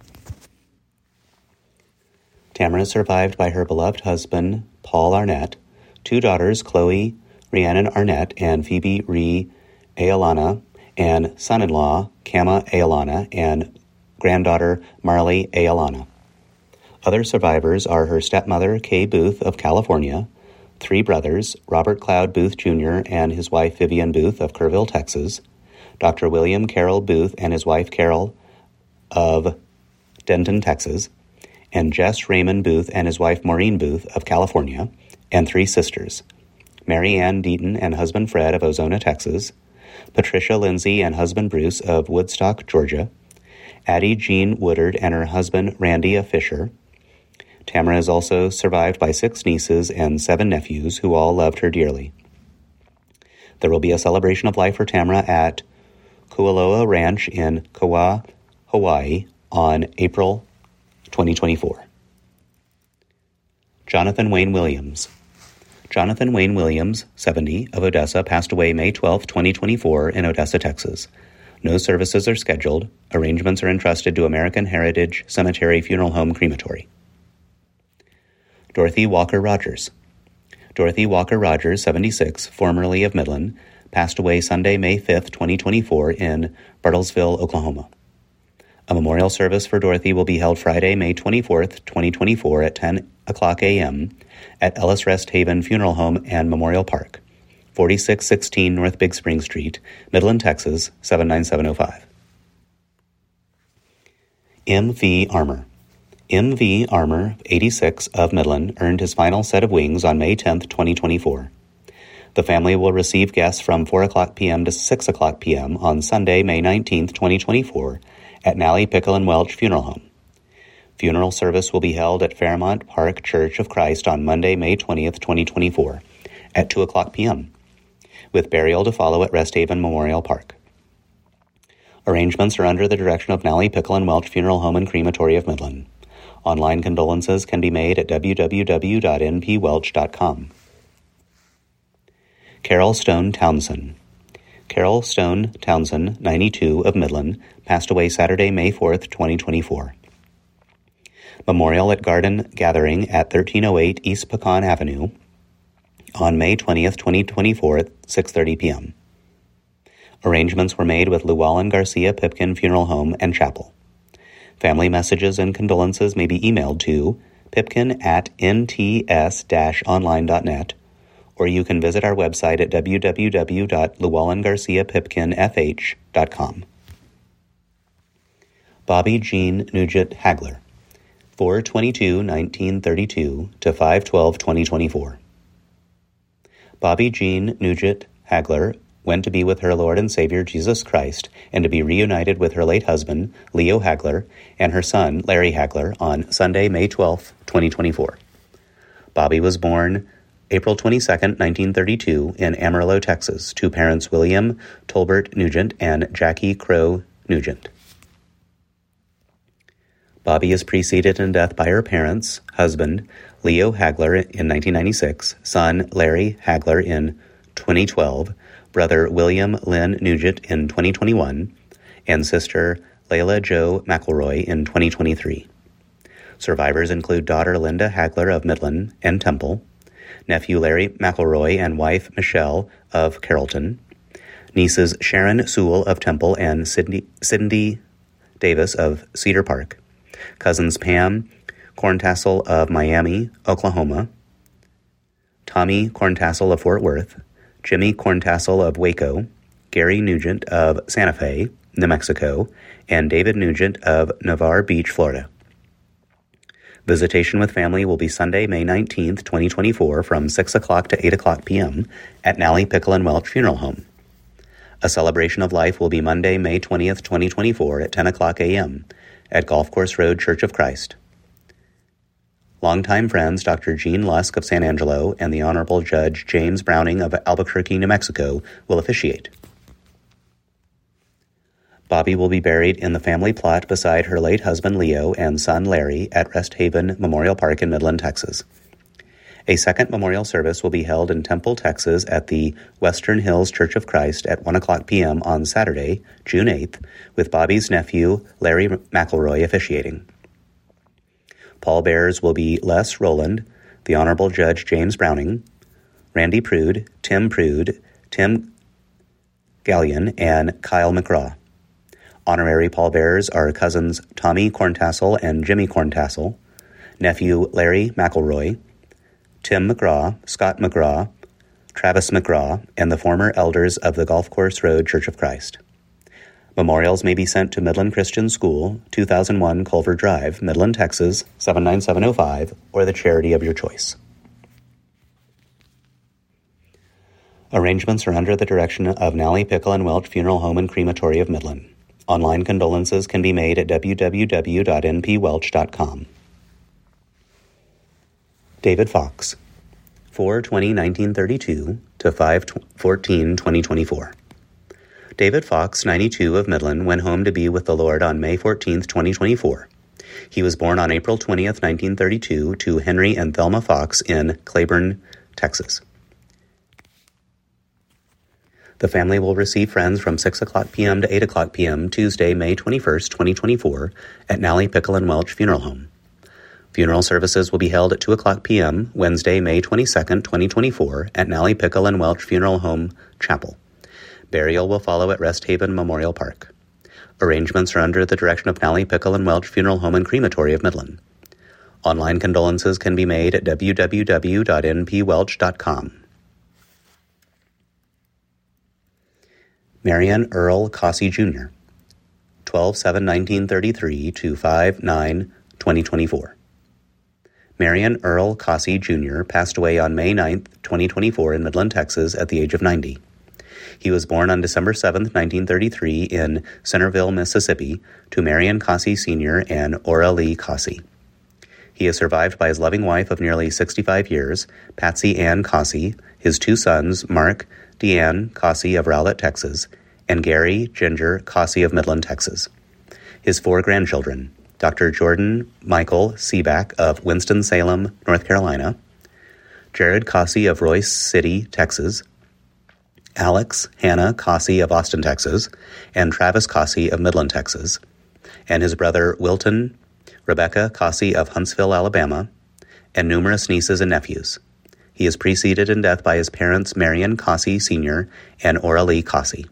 Tamara is survived by her beloved husband, Paul Arnett, two daughters, Chloe Rhiannon Arnett and Phoebe Rhee Ayalana, and son-in-law, Kama Ayalana, and granddaughter, Marley Ayalana. Other survivors are her stepmother, Kay Booth of California, three brothers, Robert Cloud Booth Junior and his wife, Vivian Booth of Kerrville, Texas, Doctor William Carroll Booth and his wife, Carol of Denton, Texas, and Jess Raymond Booth and his wife, Maureen Booth of California, and three sisters, Mary Ann Deaton and husband, Fred of Ozona, Texas, Patricia Lindsay and husband Bruce of Woodstock, Georgia, Addie Jean Woodard and her husband Randy Fisher. Tamara is also survived by six nieces and seven nephews who all loved her dearly. There will be a celebration of life for Tamara at Kualoa Ranch in Kauai, Hawaii on April twenty twenty-four. Jonathan Wayne Williams. Jonathan Wayne Williams, seventy, of Odessa, passed away May twelfth, twenty twenty-four in Odessa, Texas. No services are scheduled. Arrangements are entrusted to American Heritage Cemetery Funeral Home Crematory. Dorothy Walker Rogers. Dorothy Walker Rogers, seventy-six, formerly of Midland, passed away Sunday, May fifth, twenty twenty-four in Bartlesville, Oklahoma. A memorial service for Dorothy will be held Friday, May twenty-fourth, twenty twenty-four at ten o'clock a.m. at Ellis Rest Haven Funeral Home and Memorial Park, forty-six sixteen North Big Spring Street, Midland, Texas, seven nine seven oh five. M V Armour. M V Armour, eighty-six, of Midland, earned his final set of wings on May tenth, twenty twenty-four. The family will receive guests from four o'clock p.m. to six o'clock p.m. on Sunday, May nineteenth, twenty twenty-four, at Nally Pickle and Welch Funeral Home. Funeral service will be held at Fairmont Park Church of Christ on Monday, May twentieth, twenty twenty-four, at two o'clock p.m., with burial to follow at Rest Haven Memorial Park. Arrangements are under the direction of Nally Pickle and Welch Funeral Home and Crematory of Midland. Online condolences can be made at w w w dot n p welch dot com. Carol Stone Townsend. Carol Stone Townsend, ninety-two, of Midland, passed away Saturday, May fourth, twenty twenty-four. Memorial at Garden Gathering at thirteen oh eight East Pecan Avenue on May twentieth, twenty twenty-four at six thirty p.m. Arrangements were made with Llewellyn Garcia Pipkin Funeral Home and Chapel. Family messages and condolences may be emailed to pipkin at n t s dash online dot net, or you can visit our website at w w w dot llewellyn garcia pipkin f h dot com. Bobby Jean Nugent Hagler, four twenty-two nineteen thirty-two to five twelve twenty twenty-four. Bobby Jean Nugent Hagler went to be with her Lord and Savior Jesus Christ and to be reunited with her late husband, Leo Hagler, and her son, Larry Hagler, on Sunday, May twelfth, twenty twenty-four. Bobby was born April twenty-second, nineteen thirty-two, in Amarillo, Texas, to parents William Tolbert Nugent and Jackie Crow Nugent. Bobby is preceded in death by her parents, husband, Leo Hagler, in nineteen ninety-six, son, Larry Hagler, in twenty twelve, brother William Lynn Nugent in twenty twenty-one, and sister Layla Jo McElroy in twenty twenty-three. Survivors include daughter Linda Hagler of Midland and Temple, nephew Larry McElroy and wife Michelle of Carrollton, nieces Sharon Sewell of Temple and Cindy, Cindy Davis of Cedar Park, cousins Pam Corntassel of Miami, Oklahoma, Tommy Corntassel of Fort Worth, Jimmy Corntassel of Waco, Gary Nugent of Santa Fe, New Mexico, and David Nugent of Navarre Beach, Florida. Visitation with family will be Sunday, May nineteenth, twenty twenty-four, from six o'clock to eight o'clock p.m. at Nally Pickle and Welch Funeral Home. A celebration of life will be Monday, May twentieth, twenty twenty-four, at ten o'clock a.m. at Golf Course Road Church of Christ. Longtime friends Doctor Gene Lusk of San Angelo and the Honorable Judge James Browning of Albuquerque, New Mexico, will officiate. Bobby will be buried in the family plot beside her late husband Leo and son Larry at Rest Haven Memorial Park in Midland, Texas. A second memorial service will be held in Temple, Texas at the Western Hills Church of Christ at one o'clock p.m. on Saturday, June eighth, with Bobby's nephew Larry McElroy officiating. Pallbearers will be Les Rowland, the Honorable Judge James Browning, Randy Prude, Tim Prude, Tim Gallion, and Kyle McGraw. Honorary pallbearers are cousins Tommy Corntassel and Jimmy Corntassel, nephew Larry McElroy, Tim McGraw, Scott McGraw, Travis McGraw, and the former elders of the Golf Course Road Church of Christ. Memorials may be sent to Midland Christian School, two thousand one Culver Drive, Midland, Texas, seven nine seven oh five, or the charity of your choice. Arrangements are under the direction of Nally Pickle and Welch Funeral Home and Crematory of Midland. Online condolences can be made at w w w dot n p welch dot com. David Fox, four twenty nineteen thirty-two to five fourteen twenty twenty-four. David Fox, ninety-two, of Midland, went home to be with the Lord on May fourteenth, twenty twenty-four. He was born on April twentieth, nineteen thirty-two, to Henry and Thelma Fox in Claiborne, Texas. The family will receive friends from six o'clock p.m. to eight o'clock p.m. Tuesday, May twenty-first, twenty twenty-four, at Nally Pickle and Welch Funeral Home. Funeral services will be held at two o'clock p.m. Wednesday, May twenty-second, twenty twenty-four, at Nally Pickle and Welch Funeral Home Chapel. Burial will follow at Rest Haven Memorial Park. Arrangements are under the direction of Nally Pickle and Welch Funeral Home and Crematory of Midland. Online condolences can be made at w w w dot n p welch dot com. Marion Earl Cossey Junior, twelve seven nineteen thirty-three to five nine twenty twenty-four. Marion Earl Cossey Junior passed away on May ninth, twenty twenty-four in Midland, Texas at the age of ninety. He was born on December seventh, nineteen thirty-three in Centerville, Mississippi, to Marion Cossey Senior and Ora Lee Cossey. He is survived by his loving wife of nearly sixty-five years, Patsy Ann Cossey, his two sons, Mark Deanne Cossey of Rowlett, Texas, and Gary Ginger Cossey of Midland, Texas. His four grandchildren, Doctor Jordan Michael Seaback of Winston-Salem, North Carolina, Jared Cossey of Royce City, Texas, Alex Hannah Cossey of Austin, Texas, and Travis Cossey of Midland, Texas, and his brother Wilton Rebecca Cossey of Huntsville, Alabama, and numerous nieces and nephews. He is preceded in death by his parents Marion Cossey Senior and Oralee Cossey.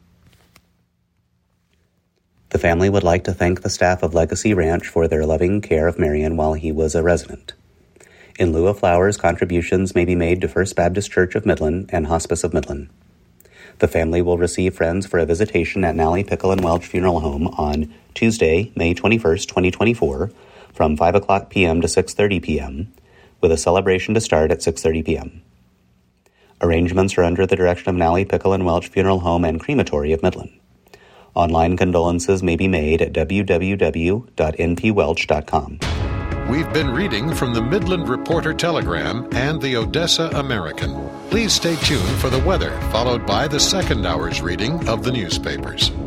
The family would like to thank the staff of Legacy Ranch for their loving care of Marion while he was a resident. In lieu of flowers, contributions may be made to First Baptist Church of Midland and Hospice of Midland. The family will receive friends for a visitation at Nally Pickle and Welch Funeral Home on Tuesday, May twenty-first, twenty twenty-four, from five o'clock p.m. to six thirty p.m., with a celebration to start at six thirty p.m. Arrangements are under the direction of Nally Pickle and Welch Funeral Home and Crematory of Midland. Online condolences may be made at w w w dot n p welch dot com. We've been reading from the Midland Reporter Telegram and the Odessa American. Please stay tuned for the weather, followed by the second hour's reading of the newspapers.